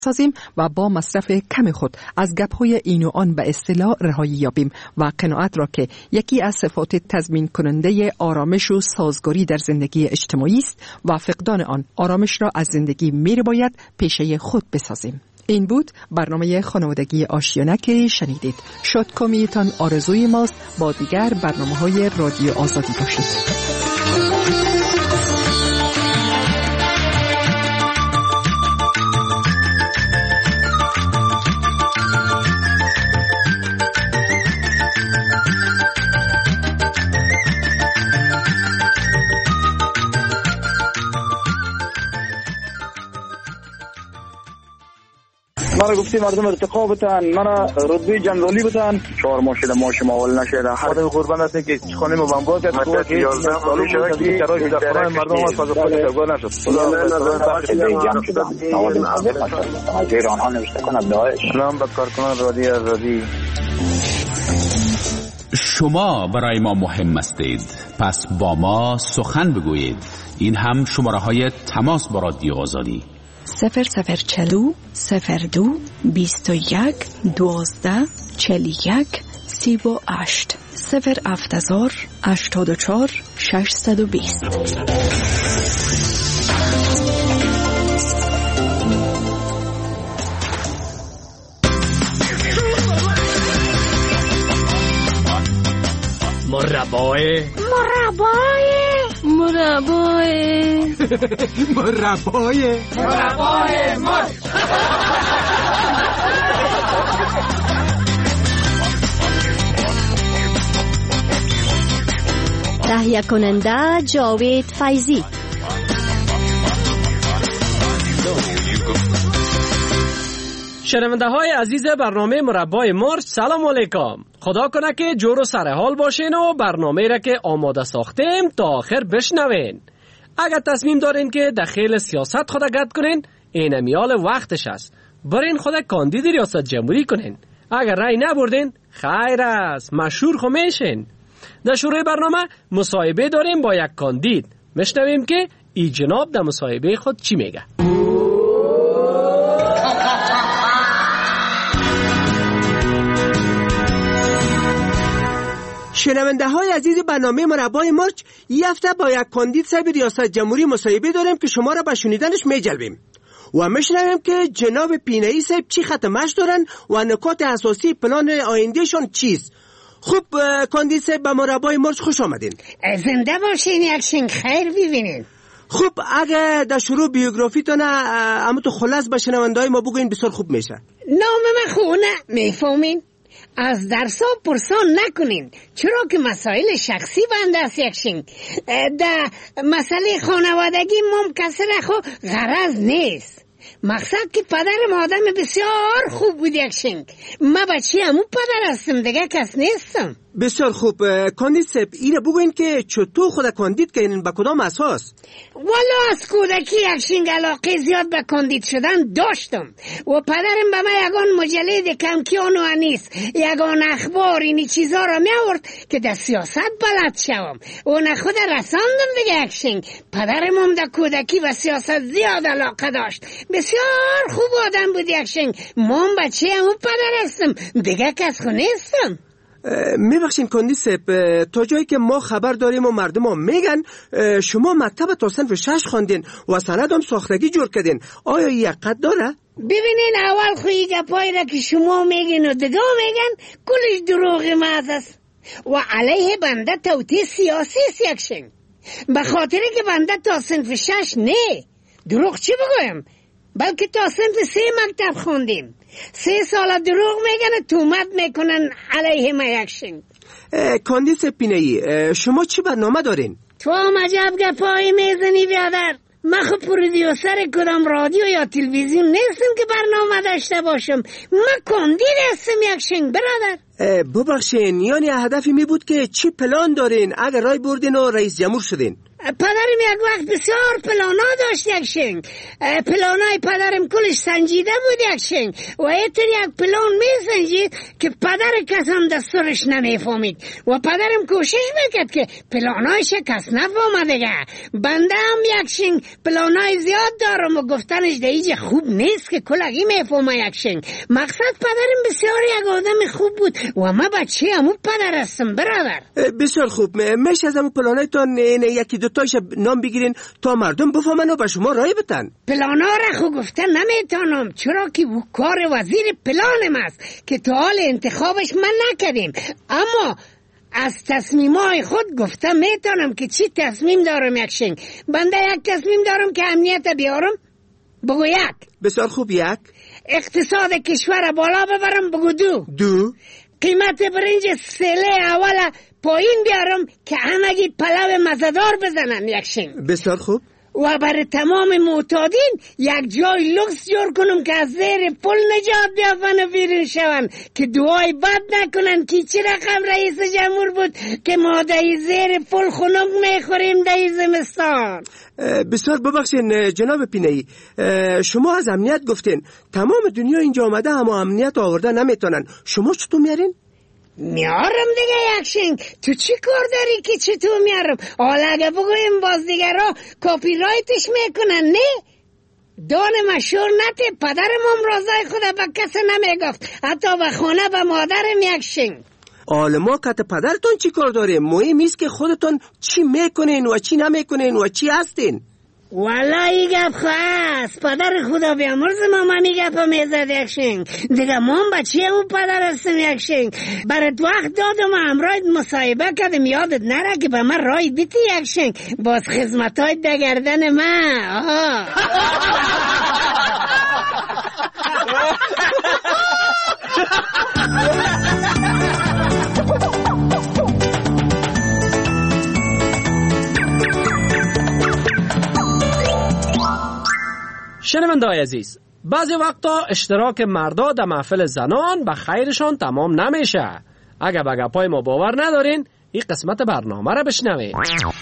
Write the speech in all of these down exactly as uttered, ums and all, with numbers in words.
سازیم و با مصرف کم خود از گپ‌های این و آن به اصطلاح رهایی یابیم و قناعت را که یکی از صفات تضمین کننده آرامش و سازگاری در زندگی اجتماعی است و فقدان آن آرامش را از زندگی می باید پیشه خود بسازیم. این بود برنامه خانوادگی آشیانه که شنیدید. شادکامیتان آرزوی ماست. با دیگر برنامه‌های رادیو آزادی باشید. مرا گفتی مردم ارتقا بتن، مرا رتبه جنرالی بتن. چهار ماه شده ما شما اول نشده. خدا قربان است که خانه ما بمبار کرد. خدا که یازده سال شده که چرای در خانه مردم ما ساز خود شگار نشد. خدا جمع شد. نوازم از ایران ها نوشته کند داعش. سلام به کارکنان رادیو آزادی. شما برای ما مهم هستید، پس با ما سخن بگویید. این هم شماره های تماس با رادیو آزادی: صفر صفر چلو صفر دو بیست و یک دوازده چل یک سی و هشت صفر افتزار هشتاد و چهار ششصد و بیست. مربای مربای مربای مربای مربای مرد. تهیه کننده جاوید فیضی. شنونده های عزیز برنامه مربای مرد، سلام علیکم. خدا کنه که جور و سر حال باشین و برنامه را که آماده ساختیم تا آخر بشنوین. اگر تصمیم دارین که داخل سیاست خود گد کنین، این امیال وقتش است. برین خود کاندید ریاست جمهوری کنین. اگر رای نبردین خیر است، مشهور خو میشین. در شروع برنامه مصاحبه داریم با یک کاندید. میشنویم که ای جناب در مصاحبه خود چی میگه. شنونده های عزیز برنامه مربای مرچ، یه هفته با یک کاندید صاحب ریاست جمهوری مصاحبه داریم که شما را به شنیدنش میجلبیم و میشنویم که جناب پینایی صاحب چی ختمش دارن و نکات اساسی پلان آیندهشون چیست. خوب کاندید صاحب به مربای مرچ خوش آمدین. زنده باشین، یکشین خیر ببینین. خوب، اگه در شروع بیوگرافیتون اما تو خلاص به شنونده های ما بگوین بسیار خوب میشه. نام من خونه میفهمین؟ از درسا پرسان نکنین، چرا که مسائل شخصی بنده است. یکشین در مسئله خانوادگی مم کسی را خو غرض نیست. مقصد که پدرم آدم بسیار خوب بود. یکشین من بچه همون پدر هستم، دیگه کس نیستم. بسیار خوب کاندید صاحب، اینه بگوین که چطور خود کاندید کردین، به کدام اساس؟ والا از کودکی یکشین علاقه زیاد به کاندید شدن داشتم و پدرم به من یگان مجله کمکیان و انیس، یگان اخبار اینی چیزا را می آورد که در سیاست بلد شوم و نخود رساندم دیگه. یکشین پدرم هم در کودکی به سیاست زیاد علاقه داشت، بسیار خوب آدم بود. یکشین من بچه همون پدر هستم، دیگه کس خو نیستم. میبخشین کاندید صاحب، تا جایی که ما خبر داریم و مردم ها میگن شما مکتب تا صنف شش خواندین و سند هم ساختگی جور کردین. آیا یک قد داره؟ ببینین اول خویی گپایی را که شما میگین و دیگه میگن کلش دروغ محض است و علیه بنده توطئه سیاسی است. یکشین به خاطری که بنده تا صنف شش نه، دروغ چی بگویم، بلکه تا صنف سه مکتب خوندیم. سه سال دروغ میگن، تومت میکنن علیه ما. یکشین کاندید پینایی، شما چی برنامه دارین؟ تو هم عجب گپایی میزنی بیادر. من خب پرودیوسر کدام رادیو یا تلویزیون نیستم که برنامه داشته باشم. من کاندید هستم. یکشین برادر. ببخشین، یعنی هدفی می بود که چی پلان دارین اگر رای بردین و رئیس جمهور شدین؟ پدرم یک وقت بسیار پلانا داشت یک شنگ. پلانای پدرم کلش سنجیده بود یک شنگ و ایتر یک پلان می سنجید که پدر کس هم دستورش نمیفهمید و پدرم کوشش میکرد که پلانایش کس نفهمدگه. بنده هم یک شنگ پلانای زیاد دارم و گفتنش دیگه خوب نیست که کلگی میفهمه یک شنگ. مقصد پدرم بسیار یک آدم خوب بود و ما بچه همون پدر هستم برادر. بسیار خوب، میشه از همون پلانای تان یکی دوتایش نام بگیرین تا مردم بفهمن و به شما رای بدن. پلانا را خو گفتن نمیتونم چرا که او کار وزیر پلانم است که تا حال انتخابش من نکردیم، اما از تصمیمای خود گفتم میتونم که چی تصمیم دارم یک شنگ. بنده یک تصمیم دارم که امنیت بیارم، بگو یک. بسیار خوب، یک. اقتصاد کشور بالا ببرم، بگو دو. دو. قیمت برنج سله اول پایین بیارم که همگی پلو مزدار بزنن یک شنگ. بسیار خوب. و برای تمام معتادین یک جای لوکس جور کنم که از زیر پل نجات بیافن و بیرون شون که دعای بد نکنن که چی رقم رئیس جمهور بود که ما دهی زیر پل خنک میخوریم دهی زمستان. بسیار ببخشین جناب پینه‌ای، شما از امنیت گفتین، تمام دنیا اینجا آمده اما امنیت آورده نمیتونن، شما چطور میارین؟ میارم دیگه یک شنگ. تو چی کار داری که چطور میارم؟ حالا اگه بگویم باز دیگر ها کاپی رایتش میکنن. نه، دان مشهور نته. پدرم هم رازای خود به کس نمیگفت، حتی به خانه به مادرم یک شنگ. حالا ما کت پدرتون چی کار داره؟ مهم ایست که خودتون چی میکنین و چی نمیکنین و چی هستین. والا ای گپ خواست پدر خدا بیامرز ما ما می گپ میزد یک شنگ دیگه. ما بچه اون پدر هستم یک شنگ. برات وقت دادم همراه مصاحبه کردم، یادت نره که به من رای بیتی یک شنگ. باز خدمتای دگردن من. شنونده‌های عزیز، بعضی وقتا اشتراک مردا در محفل زنان به خیرشان تمام نمیشه. اگه به گپای ما باور ندارین، این قسمت برنامه را بشنوید.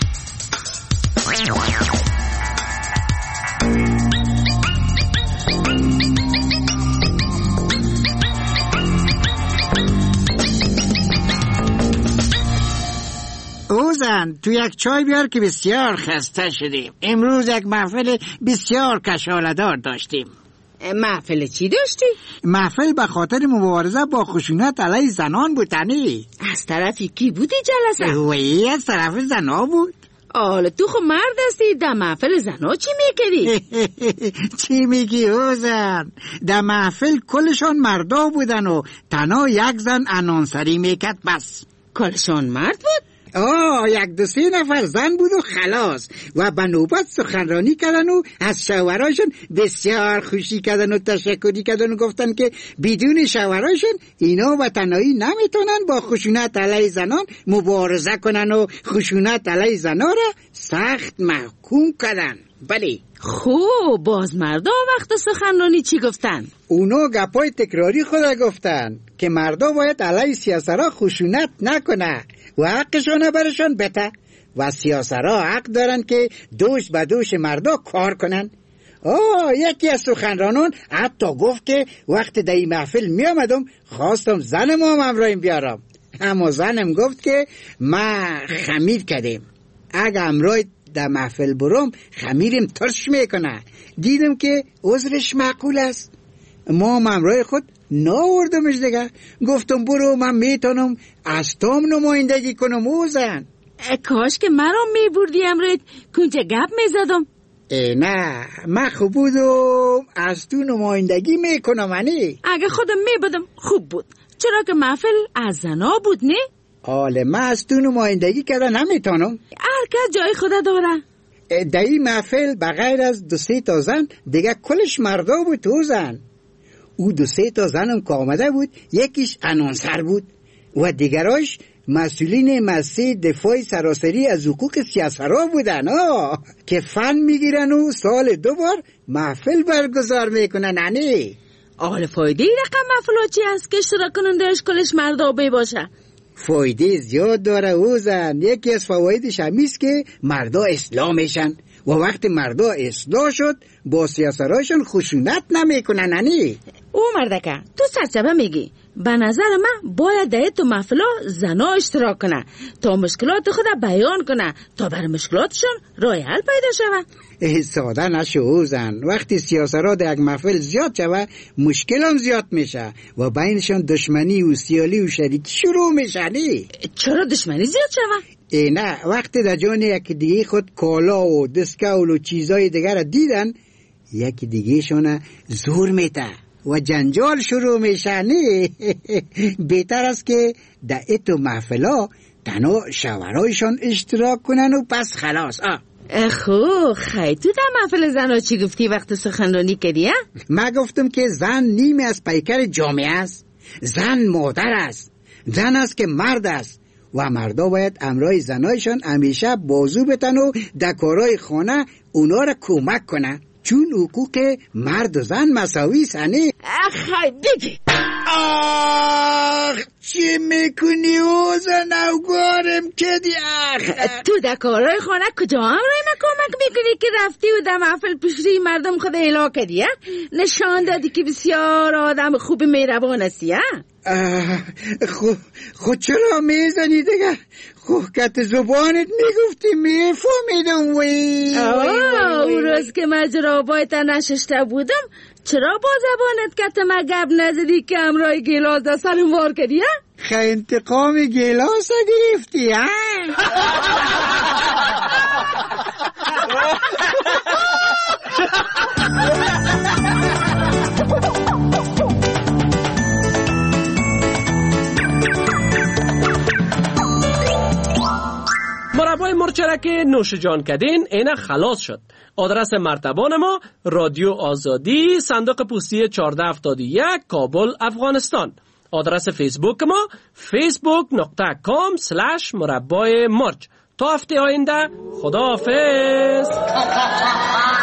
اوزن تو یک چای بیار که بسیار خسته شدیم. امروز یک محفل بسیار کشاله‌دار داشتیم. محفل چی داشتی؟ محفل به خاطر مبارزه با خشونت علیه زنان بود. تنی از طرفی کی بودی جلسه؟ وی از طرف زنا بود. آله تو خب مرد هستی، در محفل زنا چی میکردی؟ چی میگی اوزن؟ در محفل کلشان مردا بودن و تنها یک زن انانسری میکرد بس. کلشان مرد بود؟ آه یک دو سه نفر زن بود و خلاص و به نوبت سخنرانی کردن و از شوهراشون بسیار خوشی کردن و تشکری کردن و گفتن که بدون شوهراشون اینا و تنهایی نمیتونن با خشونت علیه زنان مبارزه کنن و خشونت علیه زنان را سخت محکوم کردن. بله خوب، باز مردا وقت سخنرانی چی گفتن؟ اونا گپای تکراری خدا گفتن که مردا باید علیه سیاسرها خشونت نکنه و حقشانه برشان بته و سیاسرها حق دارن که دوش به دوش مردا کار کنن. آه یکی از سخنرانان حتی گفت که وقت در این محفل می آمدم خواستم زنم هم همراهیم بیارم، اما زنم گفت که ما خمیر کردیم، اگه همراه در محفل برم خمیرم ترش میکنه. دیدم که عذرش معقول است، ما هم همراه خود ناوردمش دیگه. گفتم برو من میتونم از تام نمایندگی کنم. اوزن کاش که مرا میبردی امرید کنچه گپ میزدم. نه من خوب بودم از تو نمایندگی میکنم. انی اگه خودم میبودم خوب بود، چرا که محفل از زنا بود. نه آله من از تو نمایندگی کردن نمیتونم. هر کس جای خدا داره. در این محفل بغیر از دو سه تا زن دیگه کلش مردا بود. اوزن او دو سه تا زنم که آمده بود، یکیش انانسر بود و دیگراش مسئولین مسیح دفاع سراسری از حقوق سیاسرها بودن آه که فن میگیرن و سال دو بار محفل برگزار میکنن. انی آل فایده ای رقم محفل چی هست که اشتراک کنندهش کلش مردا بی باشه؟ فایده زیاد داره اوزن. یکی از فوایدش همیست که مردا اصلاح میشن و وقتی مردا اصلاح شد با سیاسرایشون خشونت نمیکنن. انی او مردکه تو سرچبه میگی. به نظر من باید در تو محفلا زنا اشتراک کنه تا مشکلات خود بیان کنه تا بر مشکلاتشون راه حل پیدا شوه. ساده نشو اوزن. وقتی سیاسرها در یک محفل زیاد شوه مشکل هم زیاد میشه و بینشان دشمنی و سیالی و شریکی شروع میشه. چرا دشمنی زیاد شوه؟ ای نه، وقتی در جان یکی دیگه خود کالا و دسکول و چیزای دیگر را دیدن یکی دیگه شونه زور میته و جنجال شروع میشه. نه بهتر است که در ایتو محفلا تنها شوهرایشان اشتراک کنن و پس خلاص. آه خو خیلی تو در محفل زنها چی گفتی وقت سخنرانی کردی؟ من گفتم که زن نیمی از پیکر جامعه است. زن مادر است، زن است که مرد است و مردا باید امرای زنایشان همیشه بازو بتن و در کارهای خانه اونا را کمک کنن چون حقوق مرد و زن مساوی سنه. خیلی بگی. آخ چی میکنی اوزن اوگارم کدی؟ آخ تو در کارهای خانه کجا امرای من کمک میکنی که رفتی و در محفل پیشری مردم خود اعلا کردی؟ نشان دادی که بسیار آدم خوب مهربان هستی. خو خو چرا میزنی دیگه؟ خو کت زبانت میگفتی میفهمیدم. وی اون روز که مجرابای تا نششته بودم چرا با زبانت کت مگب نزدی که امرای گیلاس در سرم وار کردی؟ خی انتقام گیلاس گرفتی ها؟ مربای مرچ را که نوش جان کردین اینه خلاص شد. آدرس مرتبان ما رادیو آزادی، صندوق پستی چهارده هفتاد و یک، کابل، افغانستان. آدرس فیسبوک ما فیسبوک نقطه کام سلش مربای مرچ. تا هفته آینده خداحافظ.